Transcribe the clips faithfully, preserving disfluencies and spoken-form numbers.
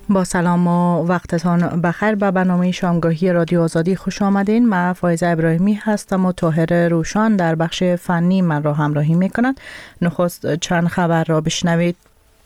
با سلام و وقتتان بخیر. به برنامه شامگاهی رادیو آزادی خوش آمدین. من فایزه ابراهیمی هستم و طاهر روشان در بخش فنی من را همراهی میکند. نخست چند خبر را بشنوید.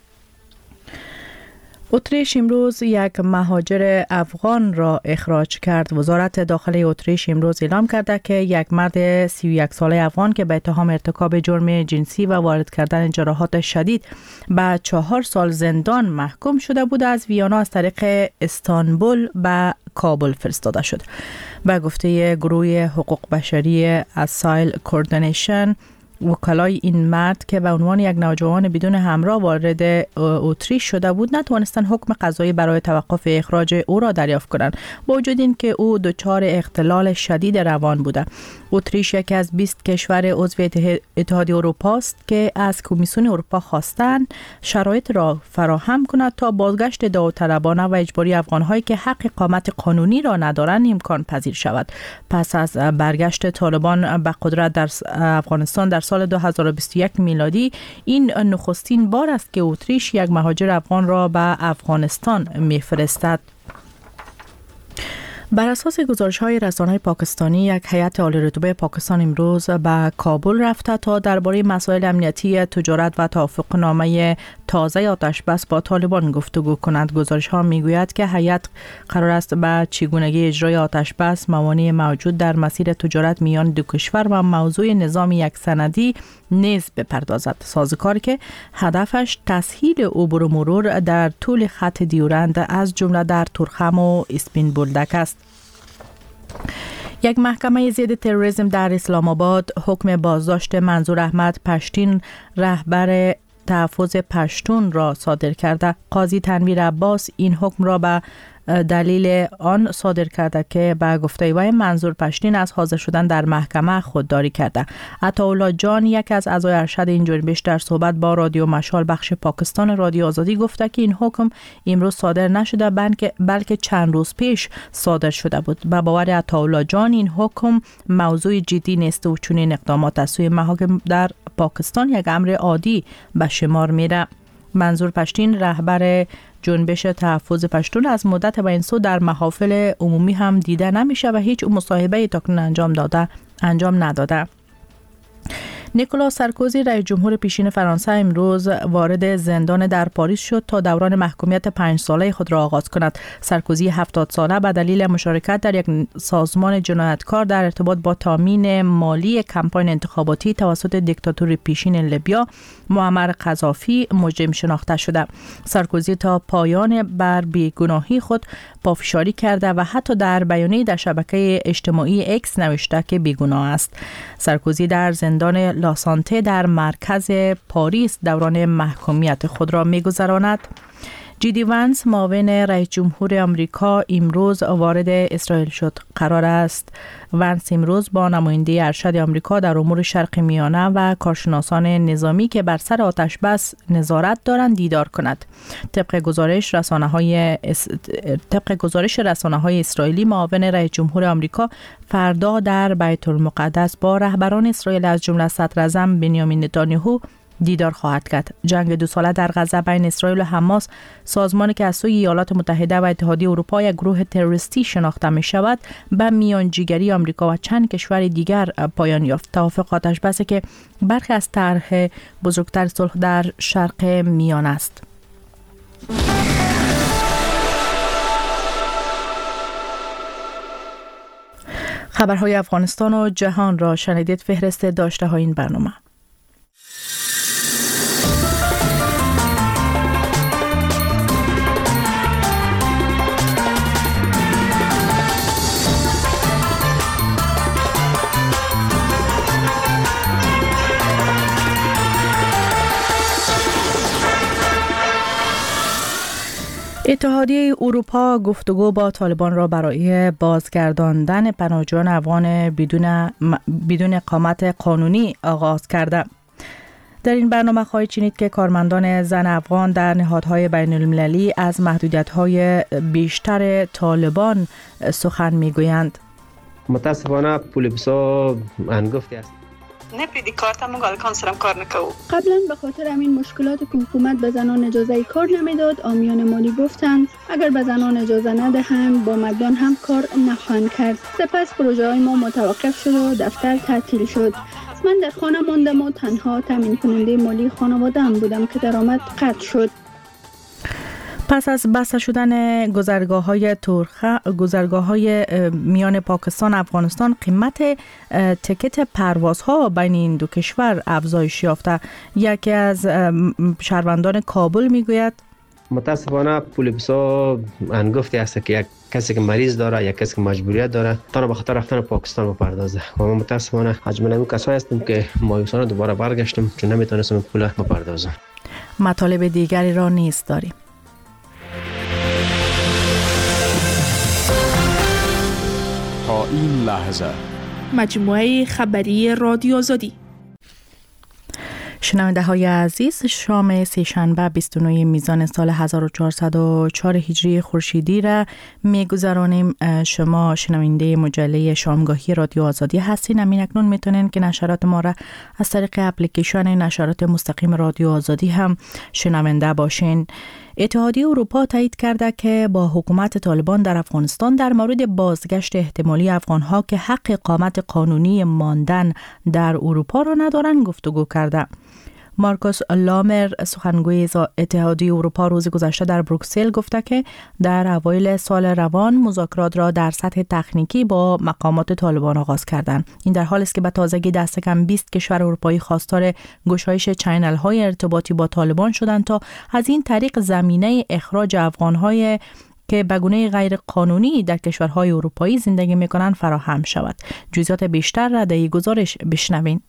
اتریش امروز یک مهاجر افغان را اخراج کرد. وزارت داخلی اتریش امروز اعلام کرده که یک مرد سی و یک ساله افغان که به اتهام ارتکاب جرم جنسی و وارد کردن جراحات شدید به چهار سال زندان محکوم شده بود از ویانا از طریق استانبول به کابل فرستاده شد. به گفته گروه حقوق بشری اسایل کوردینیشن، وکلای این مرد که به عنوان یک نوجوان بدون همراه وارد اتریش شده بود نتوانستند حکم قضایی برای توقف اخراج او را دریافت کنند، با وجود اینکه او دچار اختلال شدید روان بوده. اتریش یکی از بیست کشور عضو اتحادیه اروپا است که از کمیسیون اروپا خواستند شرایط را فراهم کند تا بازگشت داوطلبانه و اجباری افغان‌هایی که حق اقامت قانونی را ندارند امکان پذیر شود. پس از برگشت طالبان به قدرت در افغانستان در سال دو هزار و بیست و یک میلادی، این نخستین بار است که اتریش یک مهاجر افغان را به افغانستان می‌فرستد. بر اساس گزارش‌های رسانه‌های پاکستانی، یک هیئت عالی‌رتبه پاکستان امروز به کابل رفته تا درباره مسائل امنیتی، تجارت و توافقنامه تازه آتش بس با طالبان گفتگو کند. گزارش‌ها می‌گوید که هیئت قرار است به چگونگی اجرای آتش بس، موانع موجود در مسیر تجارت میان دو کشور و موضوع نظام یک سندی نیز بپردازد. سازوکاری که هدفش تسهیل عبور و مرور در طول خط دیورند از جمله در تورخم و اسپین بولدک است. یک محکمه ضد تروریسم در اسلام آباد حکم بازداشت منظور احمد پشتین، رهبر تحفظ پشتون را صادر کرده. قاضی تنویر عباس این حکم را به دلیل آن صادر کرده که به گفته وی منظور پشتین از حاضر شدن در محکمه خودداری کرده. عطاالله جان، یک از اعضای ارشد این جنبش، در صحبت با رادیو مشال بخش پاکستان رادیو آزادی گفته که این حکم امروز صادر نشده بلکه بلکه چند روز پیش صادر شده بود. به باور عطاالله جان این حکم موضوع جدی نیست و چنین اقدامات از سوی محاکم در پاکستان یک امر عادی به شمار میره. منظور پشتین، رهبر جنبش تحفظ پشتون، از مدت به این سو در محافل عمومی هم دیده نمیشه و هیچ مصاحبه‌ای تاکنون انجام داده انجام نداده. نیکولاس سارکوزی، رئیس جمهور پیشین فرانسه، امروز وارد زندان در پاریس شد تا دوران محکومیت پنج ساله خود را آغاز کند. سارکوزی هفتاد ساله به دلیل مشارکت در یک سازمان جنایتکار در ارتباط با تامین مالی کمپاین انتخاباتی توسط دیکتاتور پیشین لیبیا معمر قذافی مجرم شناخته شده. سارکوزی تا پایان بر بیگناهی خود پافشاری کرده و حتی در بیانیه در شبکه اجتماعی اکس نوشته که بیگناه است. سارکوزی در زندان لاسانته در مرکز پاریس دوران محکومیت خود را می‌گذراند. جی دی وانس، معاون رئیس جمهور آمریکا، امروز وارد اسرائیل شد. قرار است وانس امروز با نماینده ارشد آمریکا در امور شرق میانه و کارشناسان نظامی که بر سر آتش بس نظارت دارند دیدار کند. طبق گزارش رسانه‌های اس... طبق گزارش رسانه‌های اسرائیلی، معاون رئیس جمهور آمریکا فردا در بیت المقدس با رهبران اسرائیل از جمله صدر اعظم بنیامین نتانیاهو دیدار خواهد کرد. جنگ دو ساله در غزه بین اسرائیل و حماس، سازمانی که از سوی ایالات متحده و اتحادیه اروپا یک گروه تروریستی شناخته می شود، به میانجیگری آمریکا و چند کشور دیگر پایان یافت. توافق آتش بسی که برخی از طرح بزرگتر صلح در شرق میان است. خبرهای افغانستان و جهان را شنیدید. فهرست داشته های این برنامه. اتحادیه اروپا گفتگو با طالبان را برای بازگرداندن پناهجویان افغان بدون بدون اقامت قانونی آغاز کرده. در این برنامه خواهید شنید که کارمندان زن افغان در نهادهای بین المللی از محدودیت‌های بیشتر طالبان سخن می‌گویند. متاسفانه پول بسا انگفتی است. نپیدی کارت هم مگال سرم کار نکو. قبلا به خاطر همین مشکلات که حکومت به زنان اجازه کار نمیداد، آمیان مالی گفتند اگر به زنان اجازه ندهند با مردان هم کار نخواهند کرد. سپس پروژه های ما متوقف شد و دفتر تعطیل شد. من در خانه ماندم و تنها تامین کننده مالی خانواده هم بودم که درآمد قطع شد. پس از بسته شدن گذرگاه‌های ترخه گذرگاه‌های میان پاکستان و افغانستان، قیمت تکت پروازها بین این دو کشور افزایش یافته. یکی از شهروندان کابل میگوید متاسفانه پول بسا انگفتی است که یک کسی که مریض داره یا کسی که مجبوریت داره تا به خاطر رفتن پاکستان بپردازه و ما متاسفانه اجمالا اون کسایی هستیم که مایوسانه دوباره برگشتیم چون نمیتونستیم پول بپردازیم. مطالب دیگری را نیز داریم. تا این لحظه مجموعه خبری رادیو آزادی. شنونده های عزیز، شام سه‌شنبه بیست و نه میزان سال هزار و چهارصد و چهار هجری خورشیدی را میگذرانیم. شما شنونده مجله شامگاهی رادیو آزادی هستین. همین اکنون میتونین که نشرات ما را از طریق اپلیکیشن نشرات مستقیم رادیو آزادی هم شنونده باشین. اتحادیه اروپا تایید کرده که با حکومت طالبان در افغانستان در مورد بازگشت احتمالی افغانها که حق اقامت قانونی ماندن در اروپا را ندارند گفتگو کرده. مارکوس لامر، سخنگوی اتحادیه اروپا، روز گذشته در بروکسل گفته که در اوایل سال روان مذاکرات را در سطح تکنیکی با مقامات طالبان آغاز کردند. این در حالی است که به تازگی دست کم بیست کشور اروپایی خواستار گشایش چینل‌های ارتباطی با طالبان شدند تا از این طریق زمینه اخراج افغان‌های که به گونه غیر قانونی در کشورهای اروپایی زندگی می‌کنند فراهم شود. جزئیات بیشتر را در این گزارش بشنوین.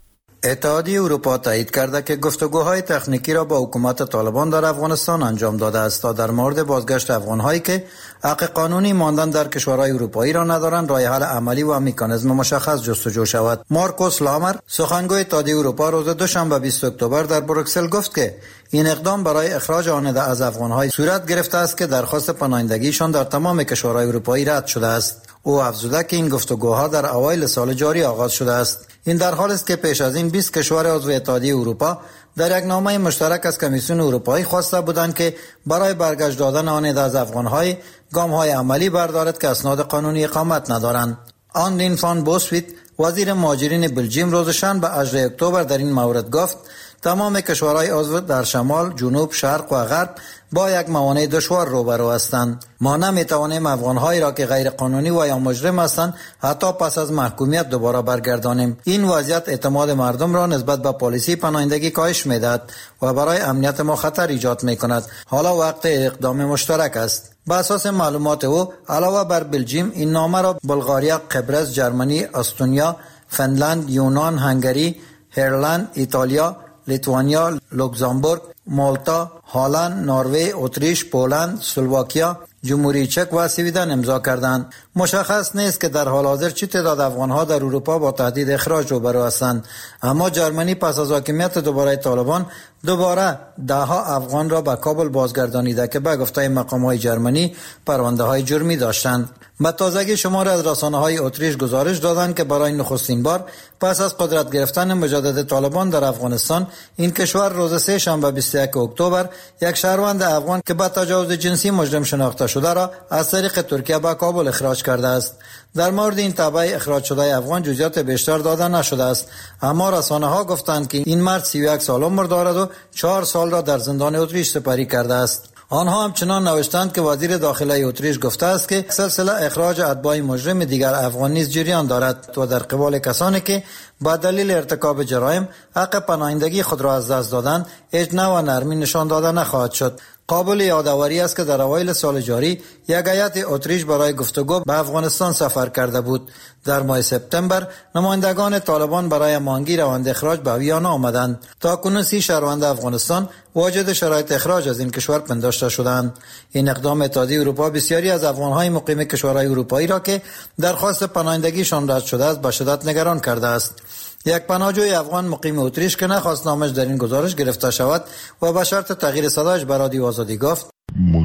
اتحادیه اروپا تایید کرده که گفتگوهای تکنیکی را با حکومت طالبان در افغانستان انجام داده است تا در مورد بازگشت افغان‌هایی که حق قانونی ماندن در کشورهای اروپایی را ندارند راه حل عملی و مکانیزم مشخص جستجو شود. مارکوس لامر، سخنگوی اتحادیه اروپا، روز دوشنبه بیست اکتبر در بروکسل گفت که این اقدام برای اخراج آنها از افغان‌های صورت گرفته است که درخواست پناهندگیشان در تمام کشورهای اروپایی رد شده است. او افزوده که این گفتگوها در اوایل سال جاری آغاز شده است. این در حالی است که پیش از این بیست کشور عضو اتحادیه اروپا در یک نامه مشترک از کمیسیون اروپایی خواسته بودند که برای برگشت دادن آنها از افغان‌های گام‌های عملی بردارد که اسناد قانونی اقامت ندارند. آندین فان بوسویت، وزیر مهاجرین بلژیم، روز شنبه هجدهم اکتبر در این مورد گفت تمام کشورهای عضو در شمال، جنوب، شرق و غرب با یک موانع دشوار روبرو هستند. ما نمیتوانیم افغان‌هایی را که غیر قانونی و یا مجرم هستند حتی پس از محکومیت دوباره برگردانیم. این وضعیت اعتماد مردم را نسبت به پالیسی پناهندگی کاهش میدهد و برای امنیت ما خطر ایجاد میکند. حالا وقت اقدام مشترک است. به اساس معلومات او، علاوه بر بلژیم، این نامه را بلغاریا، قبرس، جرمنی، استونیا، فنلند، یونان، هنگری، ایرلند، ایتالیا، لیتوانیا، لوکزامبورگ، مالتا، هلند، نروژ، اتریش، پولند، اسلواکیا، جمهوری چک و سویدن امضا کردند. مشخص نیست که در حال حاضر چه تعداد افغان‌ها در اروپا با تهدید اخراج روبرو هستند، اما جرمنی پس از حاکمیت دوباره طالبان دوباره ده ها افغان را به کابل بازگردانیده که به گفته مقام‌های جرمنی پرونده‌های جرمی داشتند. به تازگی شماری از رسانه‌های اتریش گزارش دادند که برای نخستین بار پس از قدرت گرفتن مجدد طالبان در افغانستان، این کشور روز سه شنبه بیست و یک اکتبر یک شهروند افغان که به تجاوز جنسی مجرم شناخته شده را از طریق ترکیه به کابل اخراج کرده است. در مورد این تبع اخراج شده افغان جزئیات بیشتر داده نشده است، اما رسانه‌ها گفتند که این مرد سی و یک سال عمر دارد و چهار سال را در زندان اتریش سپری کرده است. آنها همچنان نوشتند که وزیر داخله اتریش گفته است که سلسله اخراج اتباع مجرم دیگر افغان نیز جریان دارد و در قبال کسانی که با دلیل ارتکاب جرایم حق پناهندگی خود را از دست دادند اجنا و نرمی نشان داده نخواهد شد. قابل یادآوری است که در اوایل سال جاری یک هیئت اتریش برای گفتگو به افغانستان سفر کرده بود. در ماه سپتامبر نمایندگان طالبان برای مانگی روند اخراج به ویانا آمدند. تاکنون سی شهروند افغانستان واجد شرایط اخراج از این کشور پنداشته شدند. این اقدام اتحادیه اروپا بسیاری از افغان‌های مقیم کشورهای اروپایی را که درخواست پناهندگیشان رد شده است به شدت نگران کرده است. یک پناهجوی افغان مقیم اتریش که نخواست نامش در این گزارش گرفته شود و به شرط تغییر صدایش به رادیو آزادی گفت: من در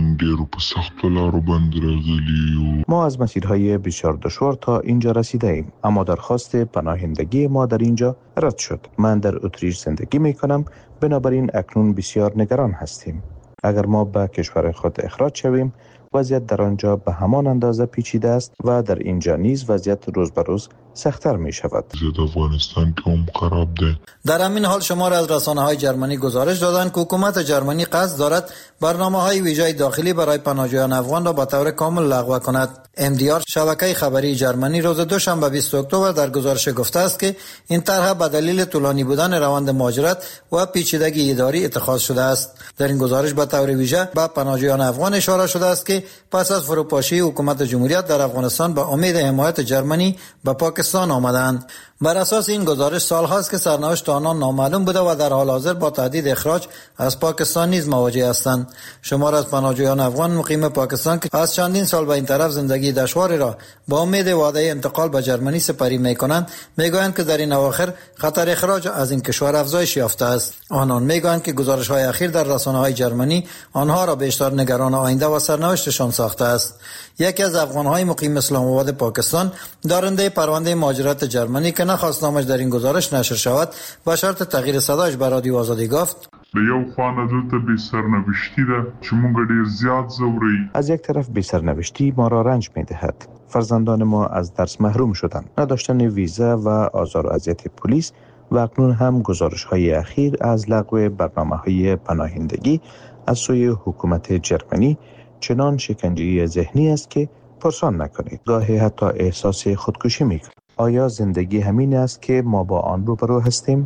په سخت لارو باندې راغلي. ما از مسیرهای بسیار دشوار تا اینجا رسیده ایم، اما درخواست پناهندگی ما در اینجا رد شد. من در اتریش زندگی می کنم، بنابراین اکنون بسیار نگران هستیم. اگر ما به کشور خود اخراج شویم، وضعیت در آنجا به همان اندازه پیچیده است و در اینجا نیز وضعیت روز به روز سخت‌تر می شود. افغانستان که هم خراب ده. در همین حال شمار از رسانه‌های جرمنی گزارش دادند که حکومت جرمنی قصد دارد برنامه‌های ویژه داخلی برای پناهجویان افغان را به طور کامل لغو کند. ام دی آر شبکه خبری جرمنی روز دوشنبه بیست اکتبر در گزارش گفته است که این طرح به دلیل طولانی بودن روند مهاجرت و پیچیدگی اداری اتخاذ شده است. در این گزارش به طور ویژه به پناهجویان افغان اشاره شده است که پس از فروپاشی حکومت جمهوریت در افغانستان به امید حمایت جرمنی به پاکستان آمدند. بر اساس این گزارش سال‌هاست که سرنوشت آنان نامعلوم بوده و در حال حاضر با تهدید اخراج از پاکستان نیز مواجه هستند. شمار از پناهجویان افغان مقیم پاکستان که از چندین سال به این طرف زندگی دشواری را با امید وعده انتقال به جرمنی سپری می‌کنند، می‌گویند که در این اواخر خطر اخراج از این کشور افزایش یافته است. آنان می‌گویند که گزارش‌های اخیر در رسانه‌های جرمنی آنها را بیشتر نگران آینده و سرنوشتشان ساخته است. یکی از افغان‌های مقیم اسلام آباد پاکستان دارنده پرونده مهاجرت جرمنی که نخواست نامش در این گزارش نشر شود با شرط تغییر صدایش به رادیو آزادی گفت: به یو خوانه دلته بی سرنوشتی ده چې مونږ ډیر زیات زوري. از یک طرف بی سرنوشتی ما را رنج می‌دهد. فرزندان ما از درس محروم شدند. نداشتن ویزا و آزار و اذیت پلیس و اکنون هم گزارش‌های اخیر از لغو برنامه‌های پناهندگی از سوی حکومت جرمنی چنان شکنجه ذهنی است که پرسان نکنید. گاهی حتی احساس خودکشی می‌کنید. آیا زندگی همین است که ما با آن روبرو هستیم؟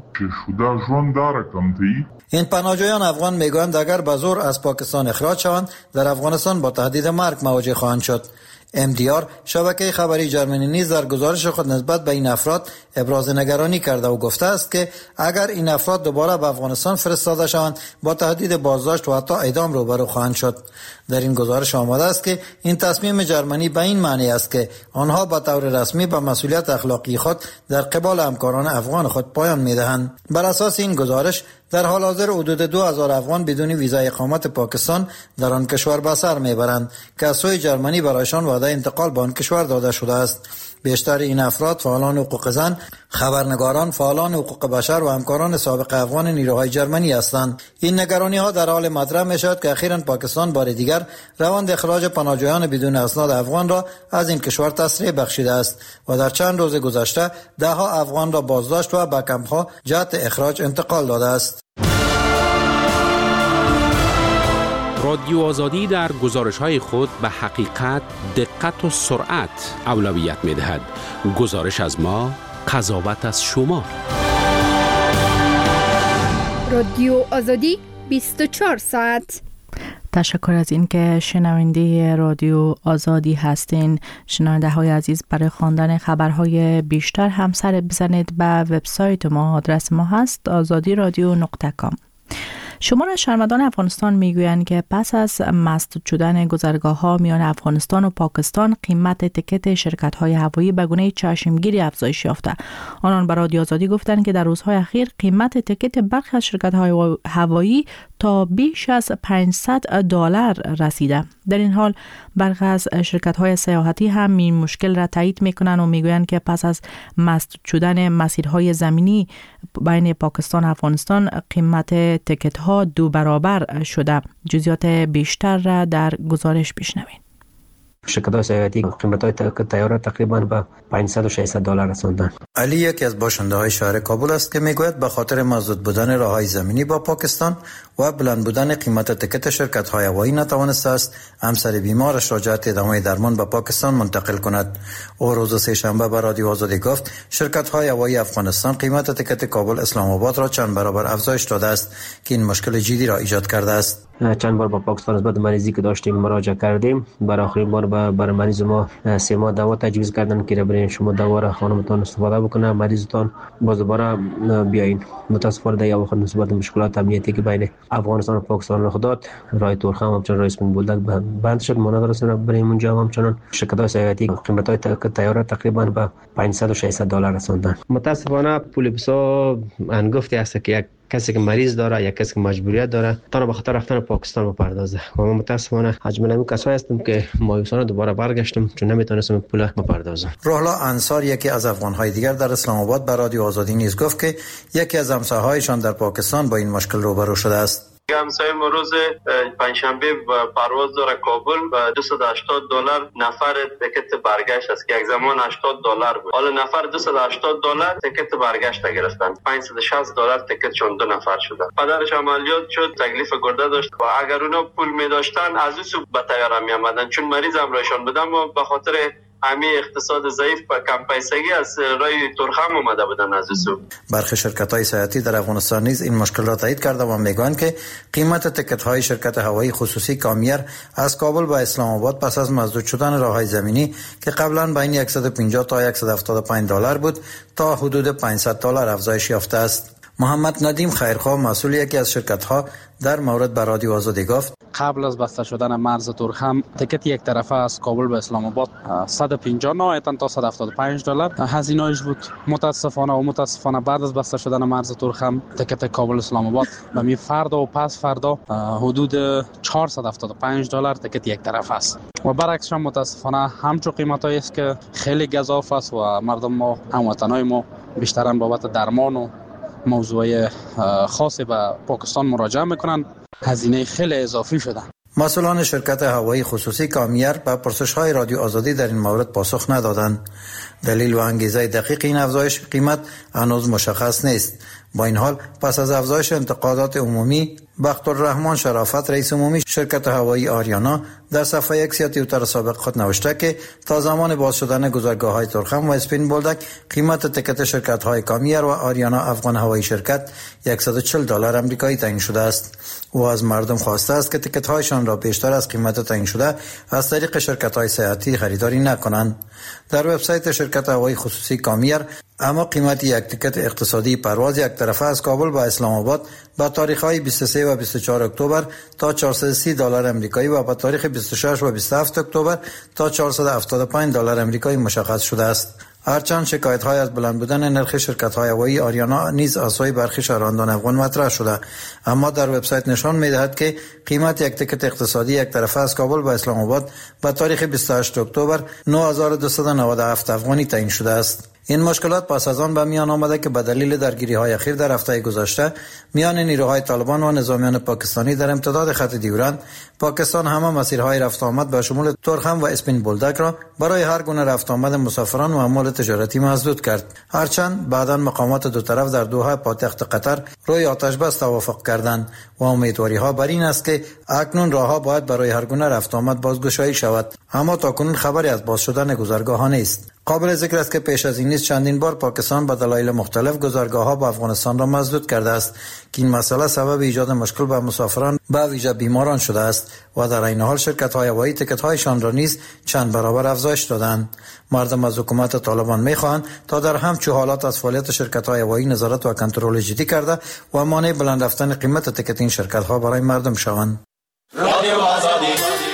این پناهجویان افغان میگویند اگر به زور از پاکستان اخراج شوند در افغانستان با تهدید مرگ مواجه خواهند شد. ام دی آر شبکه خبری جرمنی نیز در گزارش خود نسبت به این افراد ابراز نگرانی کرده و گفته است که اگر این افراد دوباره به افغانستان فرستاده شوند با تهدید بازداشت و حتی اعدام روبرو خواهند شد. در این گزارش آمده است که این تصمیم جرمنی به این معنی است که آنها به طور رسمی به مسئولیت اخلاقی خود در قبال همکاران افغان خود پایان می‌دهند. بر اساس این گزارش در حال حاضر حدود دو هزار افغان بدون ویزا اقامت پاکستان در آن کشور به سر میبرند که از سوی جرمنی برایشان وعده انتقال به آن کشور داده شده است. بیشتر این افراد فعالان حقوق زن، خبرنگاران، فعالان حقوق بشر و همکاران سابق افغان نیروهای جرمنی هستند. این نگرانی ها در حال مطرح می شود که اخیراً پاکستان بار دیگر روند اخراج پناهجویان بدون اسناد افغان را از این کشور تسریع بخشیده است و در چند روز گذشته ده ها افغان را بازداشت و به کمپ‌ها جهت اخراج انتقال داده است. رادیو آزادی در گزارش‌های خود به حقیقت، دقت و سرعت اولویت می‌دهد. گزارش از ما، قضاوت از شما. رادیو آزادی بیست و چهار ساعت. تشکر از این که شنونده رادیو آزادی هستین. شنونده های عزیز، برای خواندن خبرهای بیشتر هم سر بزنید به وبسایت ما. آدرس ما هست آزادی رادیو نقطه کام. شمار از شهروندان افغانستان میگویند که پس از مسدود شدن گذرگاه‌ها میان افغانستان و پاکستان، قیمت تکت شرکت‌های هوایی به گونه چشمگیری افزایش یافته. آنان به رادیو آزادی گفتند که در روزهای اخیر قیمت تکت برخی از شرکت‌های هوایی تا بیش از پانصد دلار رسیده. در این حال برخی از شرکت‌های سیاحتی هم این مشکل را تایید می‌کنند و میگویند که پس از مسدود شدن مسیرهای زمینی بین پاکستان و افغانستان، قیمت تکت‌ها دو برابر شده. جزئیات بیشتر را در گزارش بشنوید. شرکت‌های سیاحتی قیمت‌های طیاره تقریباً به پانصد و ششصد دلار رساندن. علی یکی از باشنده‌های شهر کابل است که میگوید به خاطر مسدود بودن راه‌های زمینی با پاکستان و بلند بودن قیمت تکت شرکت‌های هوایی نتوانسته است همسر بیمارش را جهت ادامه درمان به پاکستان منتقل کند. او روز سه‌شنبه به رادیو آزادی گفت شرکت‌های هوایی افغانستان قیمت تکت کابل اسلام آباد را چند برابر افزایش داده است که این مشکل جدی را ایجاد کرده است. چند بار با پاکستان نسبت مریضی که داشتیم مراجعه کردیم. برای آخرین بار برای مریض ما سه ماه دوا تجویز کردن که برای شما دوا را خانمتان استفاده بکنه، مریضتان باز دوباره بیاین. متاسفانه در واقع نسبت مشکلات امنیتی که بین افغانستان و پاکستان رخ داد، راه تورخم همچنان راه اسمین بولدک بند شد. ما ندارستیم برای اونجا همچنان شرکت‌های سیاحتی قیمت‌های طیاره تقریباً به پانصد و ششصد دلار رساندن. متاسفانه پول بسا انگفتی است که یک کسی که مریض داره یا کسی که مجبوریت داره تا به خاطر رفتن پاکستان بپردازه. و من متاسفانه از جمله کسایی هستم که مایوسانه دوباره برگشتم چون نمیتونستم پول بپردازم. روحلا انصار یکی از افغان‌های دیگر در اسلام آباد به رادیو آزادی نیز گفت که یکی از همسایه‌هایشان در پاکستان با این مشکل روبرو شده است. همسایه ما روز پنجشنبه پرواز داره کابل و دویست و هشتاد دلار نفر تکت برگشت است که یک زمان هشتاد دلار بود. حالا نفر دویست و هشتاد دلار تکت برگشت گرفتن. پانصد و شصت دلار تکتشون دو نفر شده. پدرش عملیات شد، تکلیف گرده داشت و اگر اونا پول می داشتن از اون سو به طیاره می آمدن چون مریض همراهشان بودن و به خاطر همه اقتصاد ضعیف و کم پیسگی از رای ترخم اومده بودن از سو. برخی شرکت‌های سیاحتی در افغانستان نیز این مشکل را تایید کرده و میگویند که قیمت تکت‌های شرکت هوایی خصوصی کامیر از کابل به اسلام آباد پس از مسدود شدن راه‌های زمینی که قبلا بین صد و پنجاه تا صد و هفتاد و پنج دلار بود تا حدود پانصد دلار افزایش یافته است. محمد ندیم خیرخواه مسئول یکی از شرکت‌ها در مورد به رادیو آزادی گفت قبل از بسته شدن مرز ترخم تکت یک طرفه از کابل به اسلام آباد صد و پنجاه نهایتاً تا صد و هفتاد و پنج دلار هزینه‌اش بود. متاسفانه و متاسفانه بعد از بسته شدن مرز ترخم تکت کابل اسلام آباد به می فردا و پس فردا حدود چهارصد و هفتاد و پنج دلار تکت یک طرفه است و برعکسش متاسفانه همچو قیمتایی است که خیلی گزاف است و مردم ما هموطنای ما بیشتراً بابت درمان و موضوع خاصی به پاکستان مراجعه میکنن. هزینه خیلی اضافی شده. مسئولان شرکت هوایی خصوصی کامیر به پرسش‌های رادیو آزادی در این مورد پاسخ ندادند. دلیل و انگیزه دقیق این افزایش قیمت هنوز مشخص نیست. با این حال پس از افزایش انتقادات عمومی، بختالرحمن شرافت رئیس عمومی شرکت هوایی آریانا در صفحه اکس یا توییتر سابق خود نوشته که تا زمان باز شدن گذرگاه‌های ترخم و اسپین بولدک قیمت تکت شرکت‌های کامیر و آریانا افغان هوایی شرکت صد و چهل دلار آمریکایی تعیین شده است. او از مردم خواسته است که تکت‌هایشان را بیشتر از قیمت تعیین شده از طریق شرکت‌های سیاحتی خریداری نکنند. در وبسایت شرکت هوایی خصوصی کامیر اما قیمت یک تکت اقتصادی پرواز یک طرفه از کابل به اسلام آباد با تاریخ‌های بیست و سه و بیست و چهار اکتبر تا چهارصد و سی دلار آمریکایی و با تاریخ بیست و شش و بیست و هفت اکتبر تا چهارصد و هفتاد و پنج دلار آمریکایی مشخص شده است. هرچند شکایت‌های از بلند بودن نرخ شرکت‌های هوایی آریانا نیز از سوی برخی شهروندان افغان مطرح شده، اما در وبسایت نشان می‌دهد که قیمت یک تکت اقتصادی یک طرفه از کابل به اسلام آباد با تاریخ بیست و هشت اکتبر نه هزار و دویست و نود و هفت افغانی تعیین شده است. این مشکلات پس از آن به میان آمده که به دلیل درگیری‌های اخیر در هفته گذشته میان نیروهای طالبان و نظامیان پاکستانی در امتداد خط دیورند، پاکستان همه مسیرهای رفت آمد به شمول ترخم و اسپین بولدک را برای هر گونه رفت آمد مسافران و اموال تجارتی مسدود کرد. هرچند بعداً مقامات دو طرف در دوحه پایتخت قطر روی آتش بس توافق کردند و امیدواری‌ها بر این است که اکنون راه‌ها باید برای هر گونه رفت آمد بازگشایی شود، اما تاکنون خبری از باز شدن گذرگاه‌ها نیست. قابل ذکر است که پیش از این نیز چندین بار پاکستان به دلایل مختلف گذرگاه‌ها با افغانستان را مسدود کرده است که این مسئله سبب ایجاد مشکل به مسافران به ویژه بیماران شده است و در این حال شرکت‌های هوایی تکت‌هایشان را نیز چند برابر افزایش دادند. مردم از حکومت طالبان می‌خواهند تا در همچو حالات از فعالیت شرکت‌های هوایی نظارت و کنترل جدی کرده و مانع بلند رفتن قیمت تکت این شرکت‌ها برای مردم شوند. رادیو آزادی.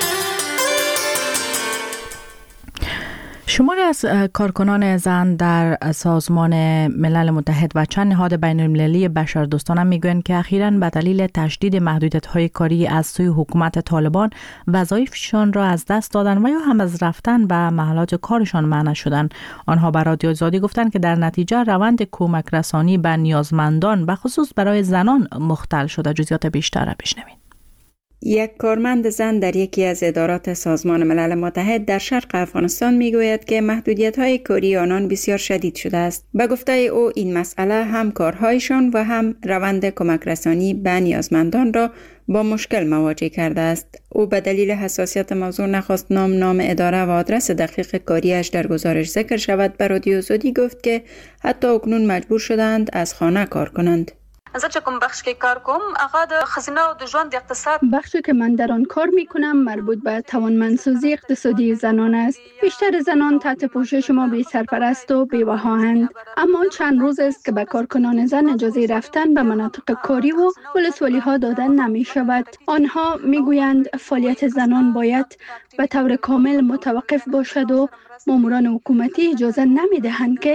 شماری از کارکنان زن در سازمان ملل متحد و چند نهاد بین المللی بشردوستانه میگویند که اخیراً به دلیل تشدید محدودیت‌های کاری از سوی حکومت طالبان وظایفشان را از دست دادن و یا هم از رفتن به محلات کارشان منع شدند. آنها به رادیو آزادی گفتند که در نتیجه روند کمک رسانی به نیازمندان به خصوص برای زنان مختل شده. جزئیات بیشتر را بشنوید. یک کارمند زن در یکی از ادارات سازمان ملل متحد در شرق افغانستان میگوید که محدودیت‌های کاری آنان بسیار شدید شده است. به گفته او این مسئله هم کارهایشان و هم روند کمک رسانی به نیازمندان را با مشکل مواجه کرده است. او به دلیل حساسیت موضوع نخواست نام نام اداره و آدرس دقیق کاریش در گزارش ذکر شود. به رادیو آزادی گفت که حتی اکنون مجبور شدند از خانه کار کنند. زه چې کوم بخش کې کار کوم هغه د خزینه او د ژوند اقتصاد بخشی که من در آن کار می کنم مربوط به توانمندسازی اقتصادی زنان است. بیشتر زنان تحت پوشش ما بی سرپرست و بی‌وهاهند، اما چند روز است که به کارکنان زن اجازه رفتن به مناطق کاری و ولسوالی ها دادن نمی شود. آنها می گویند فعالیت زنان باید به طور کامل متوقف باشد و ماموران حکومتی اجازه نمی دهند که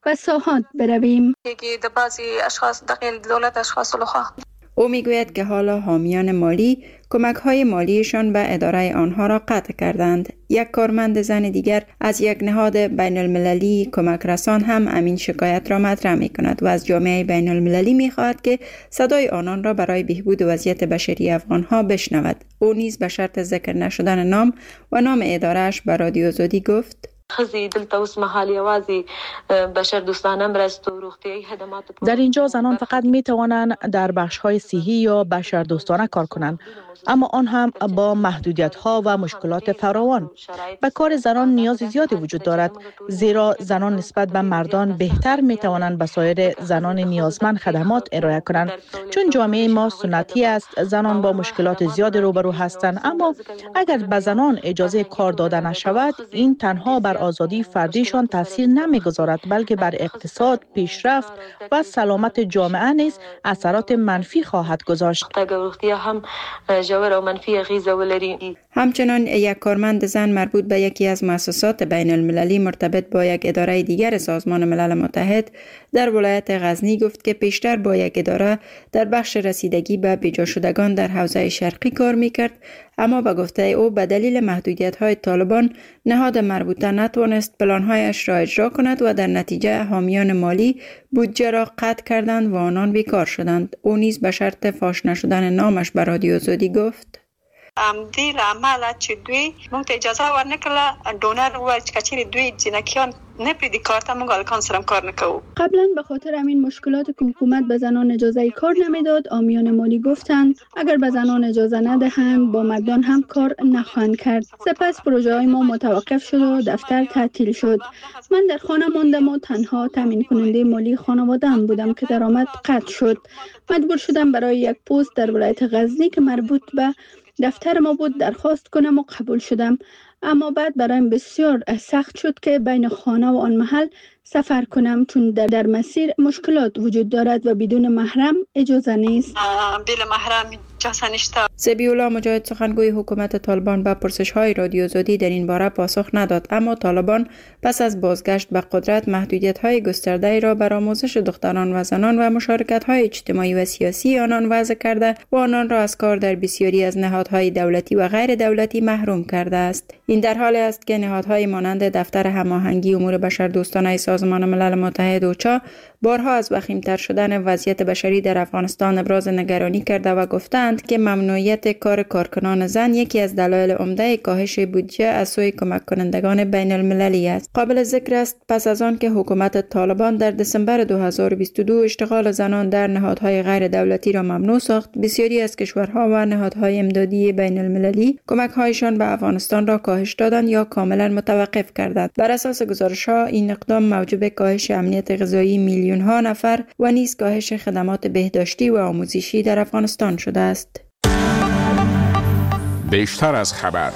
و ساحات برویم. که د بعضی اشخاص دقیق دولت اشخاص لخوا او میگوید که حالا حامیان مالی کمک‌های مالیشان به اداره آنها را قطع کردند. یک کارمند زن دیگر از یک نهاد بین المللی کمک رسان هم امین شکایت را مطرح می کند و از جامعه بین المللی می خواهد که صدای آنان را برای بهبود وضعیت بشری افغانها بشنود. او نیز به شرط ذکر نشدن نام و نام اداره‌اش به رادیو آزادی گفت: خزی دلته اوس مهال یوازې بشر دوستانه مرستو روغتیایی خدمات در اینجا زنان فقط می توانند در بخش‌های صحی یا بشر دوستانه کار کنند، اما آن هم با محدودیت‌ها و مشکلات فراوان. به کار زنان نیاز زیادی وجود دارد، زیرا زنان نسبت به مردان بهتر می توانند به سایر زنان نیازمند خدمات ارائه کنند. چون جامعه ما سنتی است، زنان با مشکلات زیادی روبرو هستند، اما اگر به زنان اجازه کار داده نشود، این تنها بر آزادی فردیشان تاثیر نمیگذارد، بلکه بر اقتصاد، پیشرفت و سلامت جامعه نیز اثرات منفی خواهد گذاشت. همچنان یک کارمند زن مربوط به یکی از مؤسسات بین المللی مرتبط با یک اداره دیگر سازمان ملل متحد در ولایت غزنی گفت که پیشتر با یک اداره در بخش رسیدگی به بیجا شدگان در حوزه شرقی کار میکرد، اما به گفته او به دلیل محدودیت‌های طالبان نهاد مربوطه نتوانست پلان‌هایش را اجرا کند و در نتیجه حامیان مالی بودجه را قطع کردند و آنان بیکار شدند. او نیز به شرط فاش نشدن نامش به رادیو آزادی گفت: ام دی لامل چې دوی مونږ ته اجازه ورنکړه ډونر و چې کچې دوی جنکیان نه پریدی کار ته مونږ الکان سرم کار نکوو. قبلا به خاطر همین مشکلات که حکومت به زنان اجازه کار نمیداد، عامیان مالی گفتند اگر به زنان اجازه ندهند با مردان هم کار نخواهند کرد. سپس پروژه های ما متوقف شد و دفتر تعطیل شد. من در خانه ماندم و تنها تامین کننده مالی خانواده‌ام بودم که درآمد قطع شد. مجبور شدم برای یک پست در ولایت غزنی که مربوط به دفتر ما بود درخواست کنم و قبول شدم، اما بعد برایم بسیار سخت شد که بین خانه و آن محل سفر کنم، چون در, در مسیر مشکلات وجود دارد و بدون محرم اجازه نیست. بلا محرم اجازه نیست. زبیولا مجاهد سخنگوی حکومت طالبان به پرسش‌های رادیو آزادی در این باره پاسخ نداد، اما طالبان پس از بازگشت به قدرت محدودیت‌های گسترده‌ای را بر آموزش دختران و زنان و مشارکت‌های اجتماعی و سیاسی آنان وضع کرده و آنان را از کار در بسیاری از نهادهای دولتی و غیر دولتی محروم کرده است. این در حالی است که نهادهای مانند دفتر هماهنگی امور بشردوستانه سازمان ملل متحد اوچا بارها از وخیم‌تر شدن وضعیت بشری در افغانستان ابراز نگرانی کرده و گفتند که ممنوعیت کار کارکنان زن یکی از دلایل عمده کاهش بودجه از سوی کمک کنندگان بین المللی است. قابل ذکر است پس از آن که حکومت طالبان در دسامبر دو هزار و بیست و دو اشتغال زنان در نهادهای غیر دولتی را ممنوع ساخت، بسیاری از کشورها و نهادهای امدادی بین المللی کمک‌هایشان به افغانستان را کاهش دادند یا کاملا متوقف کردند. بر اساس گزارش‌ها این اقدام موجب کاهش امنیت غذایی میلیون ها نفر و نیز کاهش خدمات بهداشتی و آموزشی در افغانستان شده است. بیشتر از خبر.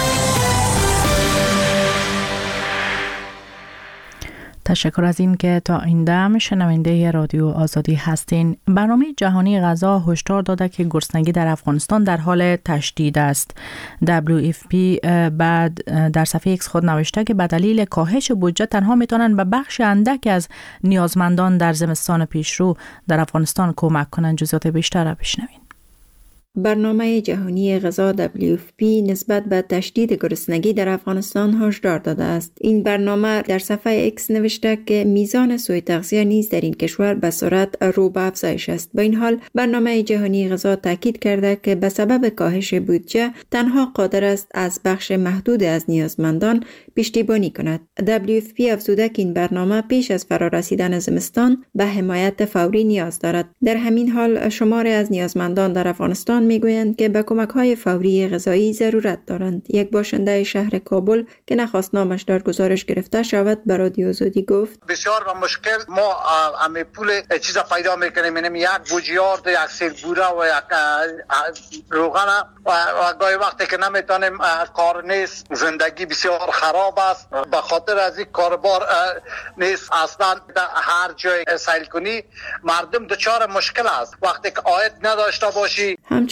تشکر از این که تا این دم شنونده رادیو آزادی هستین. برنامه جهانی غذا هشدار داده که گرسنگی در افغانستان در حال تشدید است. دبلیو اف پی بعد در صفحه ایکس خود نوشته که به دلیل کاهش بودجه تنها میتونن به بخش اندک از نیازمندان در زمستان پیشرو در افغانستان کمک کنند. جزئیات بیشتر را بشنوین. برنامه جهانی غذا دبلیو اف پی نسبت به تشدید گرسنگی در افغانستان هشدار داده است. این برنامه در صفحه ایکس نوشته که میزان سوء تغذیه نیز در این کشور به سرعت رو به افزایش است. با این حال برنامه جهانی غذا تاکید کرده که به سبب کاهش بودجه تنها قادر است از بخش محدود از نیازمندان پشتیبانی کند. دبلیو اف پی افزوده که این برنامه پیش از فرارسیدن زمستان به حمایت فوری نیاز دارد. در همین حال شماری از نیازمندان در افغانستان میگویند که به کمک‌های فوری غذایی ضرورت دارند. یک باشنده شهر کابل که نخواست نامش در گزارش گرفته شود به رادیو آزادی گفت: بسیار و مشکل ما همه پول چیزا پیدا میکنیم، یعنی یک بوجیارد، یک سیر بوره و یک روغن و گاهی وقتی که نمیتونیم کار نیست، زندگی بسیار خراب است. به خاطر از این کاربار نیست اصلا هر جای سیل کنی مردم دچار مشکل است. وقتی که عاید نداشته باشی. همچنین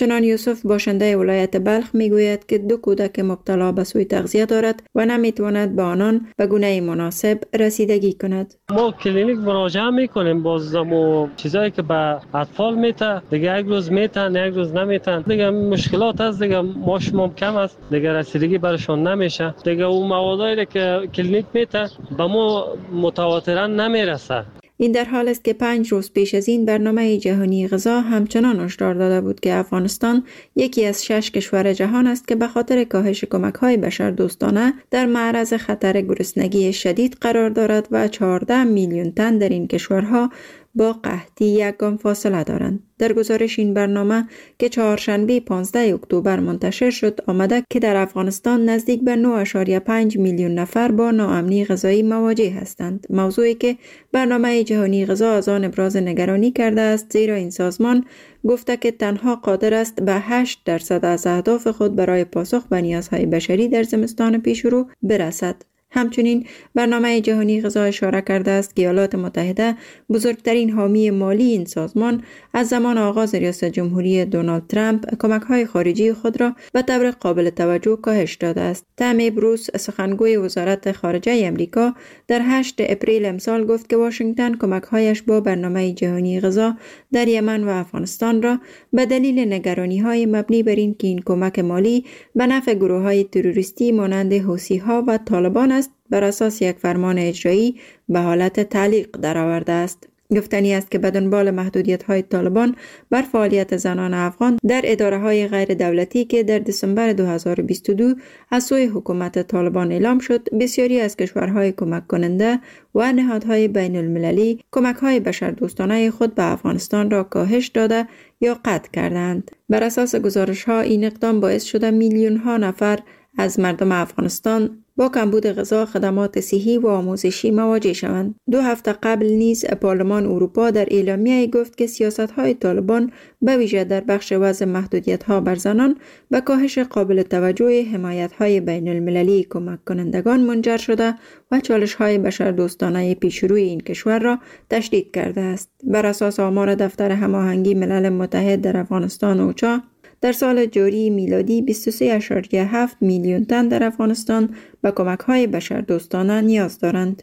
همچنان یوسف باشنده ولایت بلخ میگوید که دو کودک مبتلا به سوء تغذیه دارد و نمیتواند به آنان به گونه مناسب رسیدگی کند. ما کلینیک مراجعه میکنیم باز و چیزایی که به اطفال میته دیگه یک روز میتن یک روز نمیتن دیگه مشکلات هست دیگه ماشمام کم است دیگه رسیدگی برشون نمیشه دیگه اون موادایی که کلینیک میته به ما متواترا نمیرسه. این در حال است که پنج روز پیش از این برنامه جهانی غذا همچنان هشدار داده بود که افغانستان یکی از شش کشور جهان است که به خاطر کاهش کمک‌های بشردوستانه در معرض خطر گرسنگی شدید قرار دارد و چهارده میلیون تن در این کشورها با قحطی یکگام فاصله دارند. در گزارش این برنامه که چهارشنبه پانزده اکتبر منتشر شد آمده که در افغانستان نزدیک به نه و پنج میلیون نفر با ناامنی غذایی مواجه هستند. موضوعی که برنامه جهانی غذا از آن ابراز نگرانی کرده است زیرا این سازمان گفته که تنها قادر است به هشت درصد از اهداف خود برای پاسخ به نیازهای بشری در زمستان پیشرو برسد. همچنین برنامه جهانی غذا اشاره کرده است که ایالات متحده بزرگترین حامی مالی این سازمان از زمان آغاز ریاست جمهوری دونالد ترامپ کمک‌های خارجی خود را به طور قابل توجه کاهش داده است. تام بروس سخنگوی وزارت خارجه آمریکا در هشتم اپریل امسال گفت که واشنگتن کمک‌هایش با برنامه جهانی غذا در یمن و افغانستان را به دلیل نگرانی‌های مبنی بر این که این کمک مالی به نفع گروه‌های تروریستی مانند حوثی‌ها و طالبان است بر اساس یک فرمان اجرایی به حالت تعلیق درآورده است. گفتنی است که به دنبال محدودیت‌های طالبان بر فعالیت زنان افغان در اداره‌های غیر دولتی که در دسامبر دو هزار و بیست و دو از سوی حکومت طالبان اعلام شد، بسیاری از کشورهای کمک کننده و نهادهای بین المللی کمک‌های بشردوستانه خود به افغانستان را کاهش داده یا قطع کردند. بر اساس گزارش‌ها این اقدام باعث شده میلیون‌ها نفر از مردم افغانستان با کمبود غذا، خدمات صحی و آموزشی مواجه شوند. دو هفته قبل نیز پارلمان اروپا در اعلامیه گفت که سیاست‌های طالبان به ویژه در بخش وضع محدودیت‌ها بر زنان به کاهش قابل توجه حمایت‌های بین المللی کمک کنندگان منجر شده و چالش‌های بشردوستانه پیشروی این کشور را تشدید کرده است. بر اساس آمار دفتر هماهنگی ملل متحد در افغانستان اوچا، در سال جاری میلادی بیست و سه و هفت میلیون تن در افغانستان به کمک‌های بشردوستانه نیاز دارند.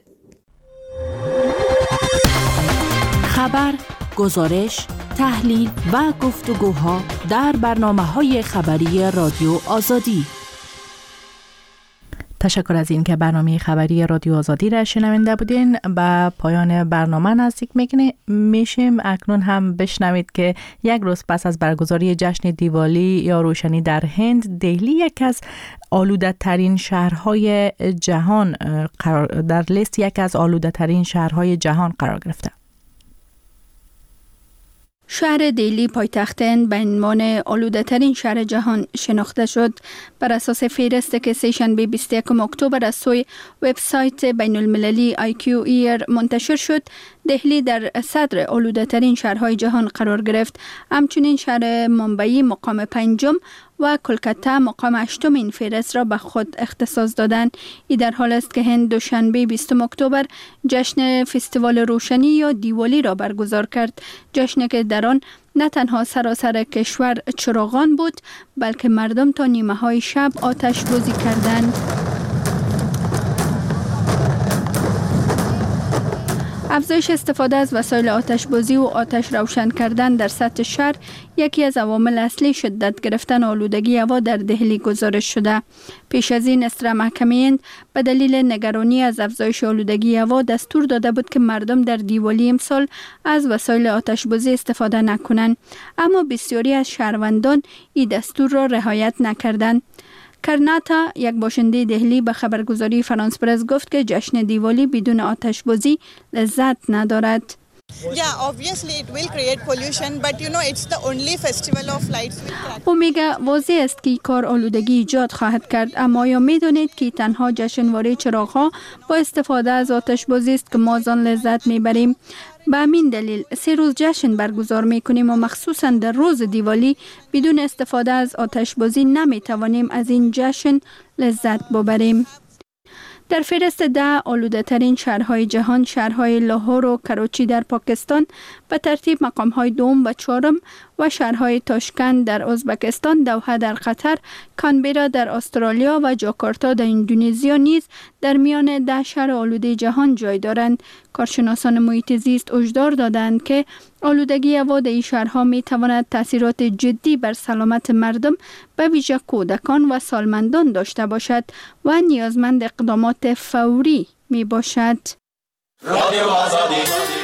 خبر، گزارش، تحلیل و گفتگوها در برنامه‌های خبری رادیو آزادی. تشکر از این که برنامه خبری رادیو آزادی را شنونده بودین. به پایان برنامه نزدیک میشیم. اکنون هم بشنوید که یک روز پس از برگزاری جشن دیوالی یا روشنی در هند، دهلی یک از آلوده ترین شهرهای جهان قرار در لیست یک از آلوده ترین شهرهای جهان قرار گرفته. شهر دهلی پایتخت هند به عنوان آلوده ترین شهر جهان شناخته شد. بر اساس فهرستی که سه‌شنبه بیست و یکم اکتبر از سوی وبسایت بین المللی آی کیو ایر منتشر شد، دهلی در صدر آلوده ترین شهرهای جهان قرار گرفت. همچنین شهر ممبئی مقام پنجم و کلکته مقام هشتم این فهرست را به خود اختصاص دادند. این در حال است که هند دوشنبه بیستم اکتبر جشن فستیوال روشنی یا دیوالی را برگزار کرد. جشنی که در آن نه تنها سراسر کشور چراغان بود، بلکه مردم تا نیمه های شب آتش بازی کردند. افزایش استفاده از وسایل آتش‌بازی و آتش روشن کردن در سطح شهر یکی از عوامل اصلی شدت گرفتن آلودگی هوا در دهلی گزارش شده. پیش از این اسرا محکمه هند به دلیل نگرانی از افزایش آلودگی هوا دستور داده بود که مردم در دیوالی امسال از وسایل آتش‌بازی استفاده نکنند، اما بسیاری از شهروندان این دستور را رعایت نکردند. کرناتا، یک باشنده دهلی، به خبرگزاری فرانس پرس گفت که جشن دیوالی بدون آتش‌بازی لذت ندارد. Yeah, obviously it will create pollution, but you know it's the only festival of lights. او میگه واضح است که کار آلودگی ایجاد خواهد کرد، اما آیا میدونید که تنها جشنواره چراغ‌ها با استفاده از آتش‌بازی است که ما از آن لذت میبریم؟ به همین دلیل سه روز جشن برگزار میکنیم و مخصوصا در روز دیوالی بدون استفاده از آتش‌بازی نمیتوانیم از این جشن لذت ببریم. در فهرست ده آلوده ترین شهرهای جهان شهرهای لاهور و کراچی در پاکستان به ترتیب مقامهای دوم و چهارم و شهرهای تاشکند در ازبکستان، دوحه در قطر، کانبرا در استرالیا و جاکارتا در اندونزیا نیز در میان ده شهر آلوده جهان جای دارند. کارشناسان محیط زیست هشدار دادند که آلودگی هوا در این شهرها می تواند تاثیرات جدی بر سلامت مردم به ویژه کودکان و سالمندان داشته باشد و نیازمند اقدامات فوری می باشد. رادیو آزادی